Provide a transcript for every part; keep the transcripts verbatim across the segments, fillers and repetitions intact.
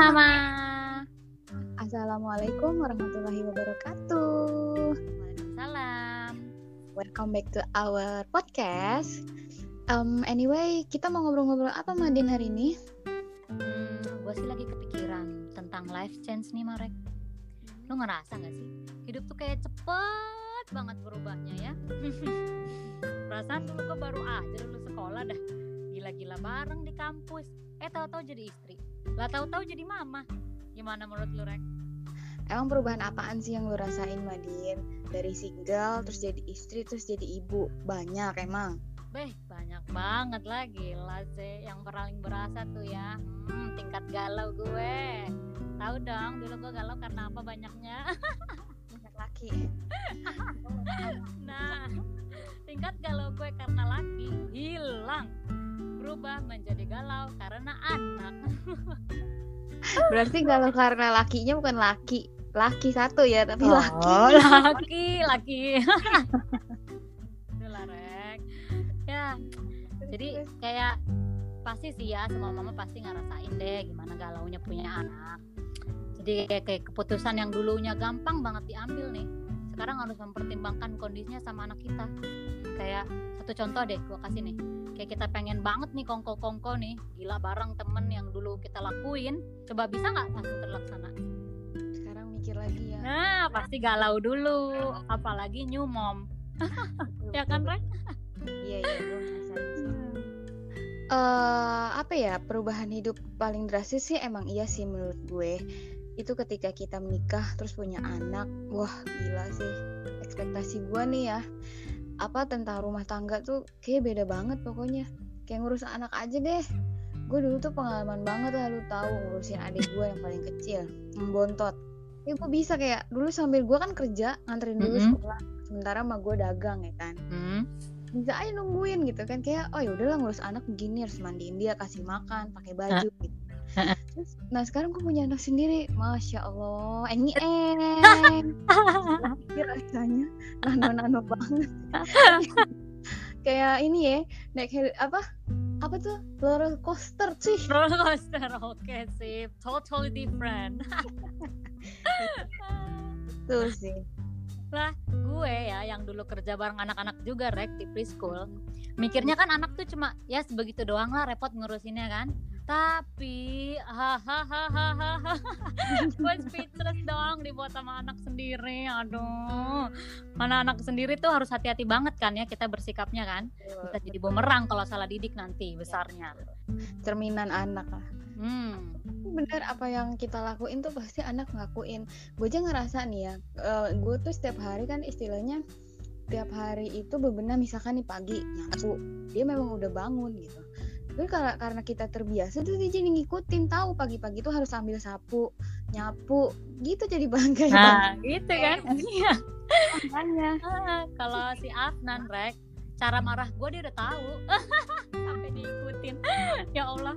Sama-sama. Assalamualaikum warahmatullahi wabarakatuh. Waalaikumsalam. Welcome back to our podcast. Um, anyway, kita mau ngobrol-ngobrol apa Madin hari ini? Hmm, gue sih lagi kepikiran tentang life change nih, Marek. Lo ngerasa gak sih? Hidup tuh kayak cepet banget berubahnya ya. Perasaan dulu gue baru aja lulus sekolah dah. Gila-gila bareng di kampus. Eh tahu-tahu jadi istri. Lah tahu-tahu jadi mama. Gimana menurut lu, Rek? Emang perubahan apaan sih yang lu rasain, Madin? Dari single, terus jadi istri, terus jadi ibu. Banyak emang. Beh, banyak banget lah, gila sih. Yang paling berasa tuh ya, hmm, tingkat galau gue. Tahu dong, dulu gue galau karena apa banyaknya? Banyak laki. Nah, tingkat galau gue karena laki hilang. Berubah menjadi galau karena anak. Berarti kalau karena lakinya bukan laki, laki satu ya, tapi Oh, laki. laki, laki. Itulah, Rek. Ya, jadi kayak pasti sih ya, semua mama pasti ngerasain deh gimana galaunya punya anak. Jadi kayak, kayak keputusan yang dulunya gampang banget diambil nih, sekarang harus mempertimbangkan kondisinya sama anak kita. Kayak satu contoh deh, gue kasih nih. Kayak kita pengen banget nih kongko-kongko nih, gila bareng temen yang dulu kita lakuin, coba bisa nggak langsung terlaksana? Sekarang mikir lagi ya. Nah, pasti galau dulu, apalagi new mom. Ya kan, Rek? Iya iya, gue ngerasain sih. Uh, apa ya, perubahan hidup paling drastis sih emang iya sih menurut gue. Itu ketika kita menikah terus punya anak. Wah gila sih, ekspektasi gue nih ya, apa tentang rumah tangga tuh kayak beda banget pokoknya. Kayak ngurus anak aja deh. Gue dulu tuh pengalaman banget lah, lu tahu, ngurusin adik gue yang paling kecil, yang bontot. Ya gue bisa kayak dulu sambil gue kan kerja nganterin dulu Mm-hmm. sekolah, sementara mah gue dagang ya kan. Hmm. Bisa aja nungguin gitu kan, kayak oh ya udahlah ngurus anak begini, harus mandiin dia, kasih makan, pakai baju gitu. Terus, nah sekarang gue punya anak sendiri, masya Allah, engi eng, rasanya nano-nano banget. Kayak ini ya, naik heli, apa apa tuh roller coaster sih. Roller coaster, oke sip, totally different. Tuh sih. Lah gue ya yang dulu kerja bareng anak-anak juga, Rek, di preschool, mikirnya kan anak tuh cuma ya sebegitu doang lah, repot ngurusinnya kan. Tapi hahaha, gue speechless dong dibuat sama anak sendiri. Aduh, mana anak sendiri tuh harus hati-hati banget kan ya kita bersikapnya kan, bisa jadi bumerang kalau salah didik nanti besarnya. Cerminan anak lah. Hmm. Bener, apa yang kita lakuin tuh pasti anak ngelakuin. Gue aja ngerasa nih ya, uh, gue tuh setiap hari kan istilahnya tiap hari itu bebenah, misalkan nih pagi nyapu, dia memang udah bangun gitu. Tapi karena, karena kita terbiasa tuh dia jadi ngikutin, tahu pagi-pagi tuh harus ambil sapu, nyapu gitu, jadi bangga. Nah gitu kan. Iya. Makanya Ah, kalau si Afnan, Rek, cara marah gue dia udah tahu. Sampai diikutin. Ya Allah.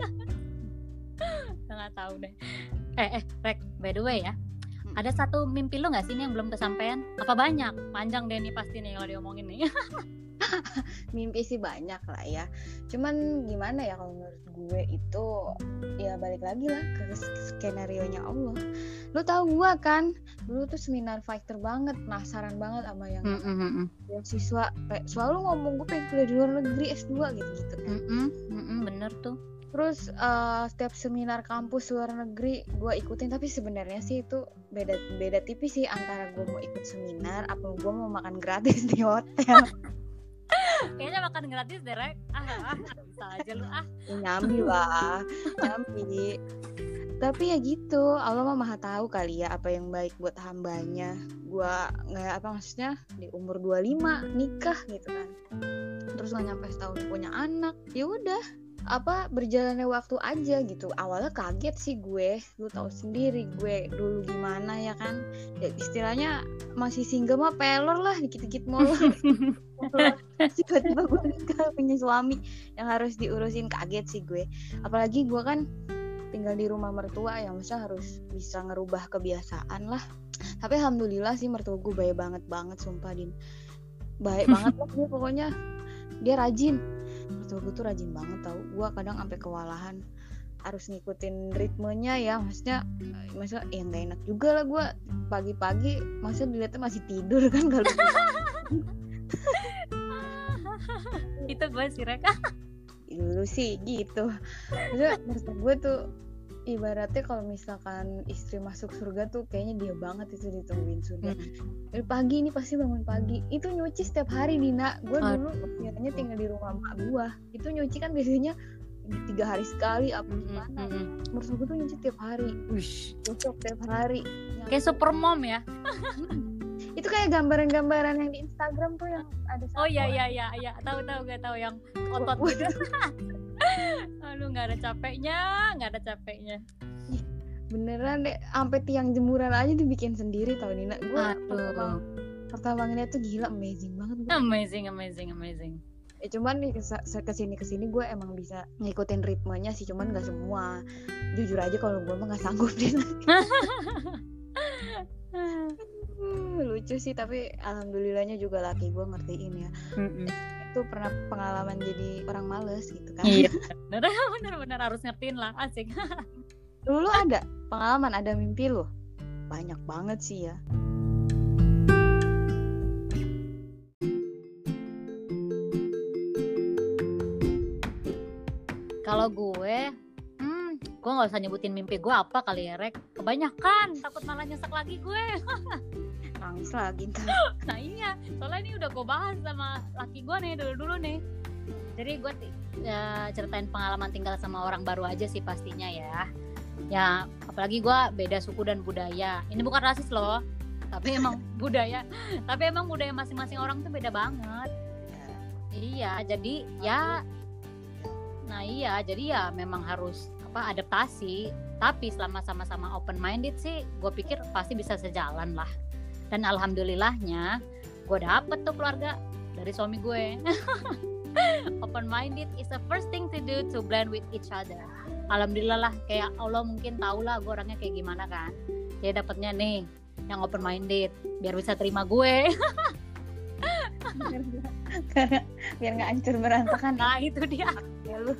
Nggak tahu deh. Eh eh Rek, by the way ya, ada satu mimpi lu nggak sih nih yang belum kesampaian? Apa banyak? Panjang deh nih pasti nih kalau diomongin nih. mimpi sih banyak lah ya, cuman gimana ya, kalau menurut gue itu ya balik lagi lah ke skenario nya Allah. Lu tahu gue kan dulu tuh seminar fighter banget, penasaran banget sama yang Mm-mm. beasiswa, kayak selalu ngomong gue pengen kuliah di luar negeri S dua gitu-gitu kan. Mm-mm. Mm-mm, bener tuh. Terus uh, setiap seminar kampus luar negeri gue ikutin, tapi sebenarnya sih itu beda beda tipis sih antara gue mau ikut seminar apa gue mau makan gratis di hotel. Kayaknya makan gratis deh, Rek. Ah, ah, bisa aja lu ah. Nyambi lah, nyambi. Tapi ya gitu, Allah mah maha tahu kali ya apa yang baik buat hambanya. Gua nggak, apa maksudnya, di umur dua puluh lima nikah gitu kan. Terus nggak nyampe setahun punya anak. Ya udah, apa berjalannya waktu aja gitu. Awalnya kaget sih gue, lu tahu sendiri gue dulu gimana ya kan. Ya istilahnya masih single mah pelor lah, dikit-dikit molor. Tiba-tiba gue nikah punya suami yang harus diurusin, kaget sih gue. Apalagi gue kan tinggal di rumah mertua yang masa harus bisa ngerubah kebiasaan lah. Tapi alhamdulillah sih mertua gue baik banget banget, sumpah Din, baik banget lah dia, pokoknya dia rajin. Mertua gue tuh rajin banget tau. Gue kadang sampai kewalahan, harus ngikutin ritmenya ya, maksudnya masa ya nggak enak juga lah gue pagi-pagi masa dilihatnya masih tidur kan kalau itu gue sih Rek. dulu sih gitu. Maksudnya menurut gue tuh ibaratnya kalau misalkan istri masuk surga tuh kayaknya dia banget itu ditungguin surga. Hmm. Dari pagi ini pasti bangun pagi. Itu nyuci setiap hari Dina. Gue Oh. dulu biasanya tinggal di rumah emak gue. Itu nyuci kan biasanya tiga hari sekali apa Mm-mm, gimana. mm-mm. Mertua gue tuh nyuci tiap hari. Wish. Gosok tiap hari. Kayak super mom ya. Itu kayak gambaran-gambaran yang di Instagram tuh yang ada Oh iya sapu. iya iya iya, tahu tahu gak tahu yang otot gitu. Aduh nggak ada capeknya, nggak ada capeknya. Beneran deh, sampai tiang jemuran aja dibikin sendiri tau Dina. Gue Aduh, pertama ngeliat tuh gila, amazing banget gua. amazing amazing amazing. Eh, cuman nih kes- kesini kesini gue emang bisa ngikutin ritmenya sih, cuman nggak semua. Jujur aja kalau gue mah nggak sanggup Dina. Hmm, lucu sih, tapi alhamdulillahnya juga laki gue ngertiin ya. Mm-mm. Itu pernah pengalaman jadi orang males gitu kan. Iya, bener bener bener harus ngertiin lah, asik. Dulu ada pengalaman, ada mimpi lo? Banyak banget sih ya. Kalau gue, hmm, gue nggak usah nyebutin mimpi gue apa kali ya Rek. Kebanyakan, takut malah nyesek lagi gue. Nangis lagi ntar. Nah iya, soalnya ini udah gue bahas sama laki gue nih dulu-dulu nih. Jadi gue ya, ceritain pengalaman tinggal sama orang baru aja sih pastinya ya. Ya apalagi gue beda suku dan budaya. Ini bukan rasis loh, tapi emang budaya. Tapi emang budaya masing-masing orang tuh beda banget. Iya, jadi ya, nah iya, jadi ya memang harus apa adaptasi. Tapi selama sama-sama open minded sih, gue pikir pasti bisa sejalan lah. Dan alhamdulillahnya gue dapet tuh keluarga dari suami gue. Open minded is the first thing to do to blend with each other. Alhamdulillah lah, kayak Allah mungkin tahu lah gue orangnya kayak gimana kan. Jadi dapetnya nih yang open minded biar bisa terima gue. Karena biar nggak hancur berantakan. Nah itu dia. Ya lu.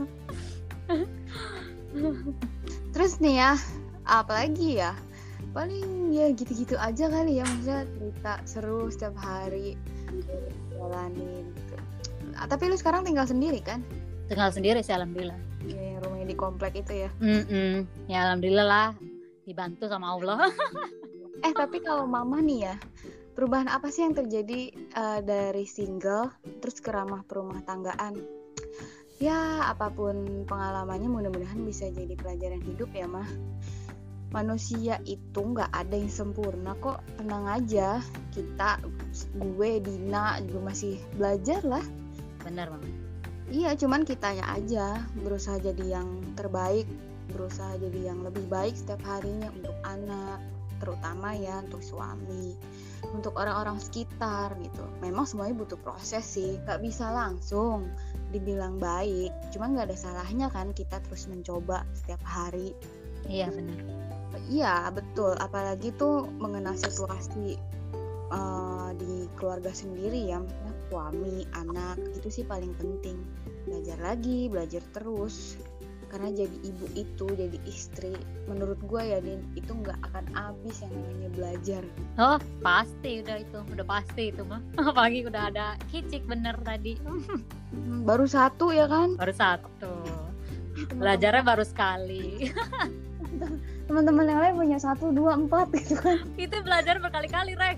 Terus nih ya, apalagi ya? Paling ya gitu-gitu aja kali ya, maksudnya cerita seru setiap hari jalanin gitu. Ah, tapi lu sekarang tinggal sendiri kan? Tinggal sendiri sih alhamdulillah. Ya, yang rumahnya di komplek itu ya. Mm-mm. Ya alhamdulillah lah, dibantu sama Allah. Eh tapi kalau mama nih ya, perubahan apa sih yang terjadi uh, dari single terus ke ramah perumah tanggaan? Ya apapun pengalamannya mudah-mudahan bisa jadi pelajaran hidup ya mah. Manusia itu nggak ada yang sempurna kok, tenang aja. Kita, gue, Dina juga masih belajar lah. Bener Mama. Iya, cuman kitanya aja berusaha jadi yang terbaik, berusaha jadi yang lebih baik setiap harinya untuk anak, terutama ya untuk suami, untuk orang-orang sekitar gitu. Memang semuanya butuh proses sih, nggak bisa langsung dibilang baik. Cuman nggak ada salahnya kan kita terus mencoba setiap hari. Iya benar. Iya betul, apalagi tuh mengenal situasi uh, di keluarga sendiri ya, suami, anak, itu sih paling penting. Belajar lagi, belajar terus. Karena jadi ibu itu, jadi istri, menurut gue ya Din, itu nggak akan habis yang namanya belajar. Oh pasti udah itu, udah pasti itu mah. Apalagi udah ada kicik bener tadi. Baru satu ya kan? Baru satu. Belajarnya baru sekali. Teman-teman yang lain punya satu, dua, empat gitu kan. Itu belajar berkali-kali Rek.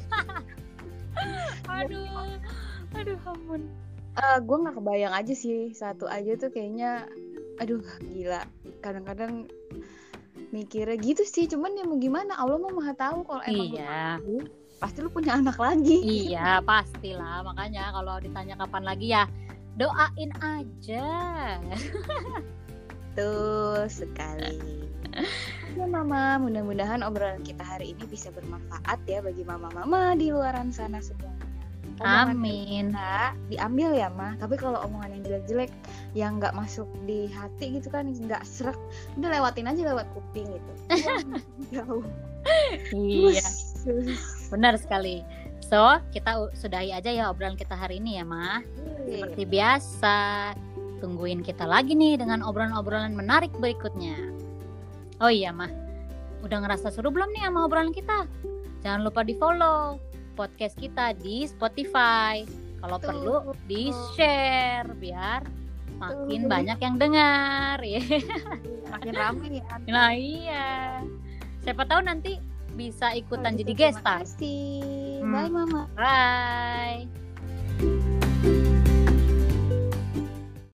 Aduh, aduh ampun. Uh, gue nggak kebayang aja sih, satu aja tuh kayaknya, aduh gila. Kadang-kadang mikirnya gitu sih, cuman ya mau gimana, Allah mah maha tahu kalau emang Iya. lu pasti lu punya anak lagi. Iya pastilah, makanya kalau ditanya kapan lagi ya doain aja. Betul sekali. Ya mama, mudah-mudahan obrolan kita hari ini bisa bermanfaat ya bagi mama-mama di luaran sana semuanya. Omongan Amin. kita diambil ya mah, tapi kalau omongan yang jelek-jelek yang nggak masuk di hati gitu kan, nggak serak, udah lewatin aja lewat kuping gitu. Jauh. Iya, Us. benar sekali. So kita u- sudahi aja ya obrolan kita hari ini ya Ma. Seperti biasa, tungguin kita lagi nih dengan obrolan-obrolan menarik berikutnya. Oh iya mah, udah ngerasa seru belum nih sama obrolan kita? Jangan lupa di follow podcast kita di Spotify. Kalau Tuh. perlu di share biar makin Tuh. banyak yang dengar ya. Makin ramai ya. Nah iya, siapa tahu nanti bisa ikutan Kalau jadi gitu, guest terima star. kasih. Hmm. Bye Mama. Bye.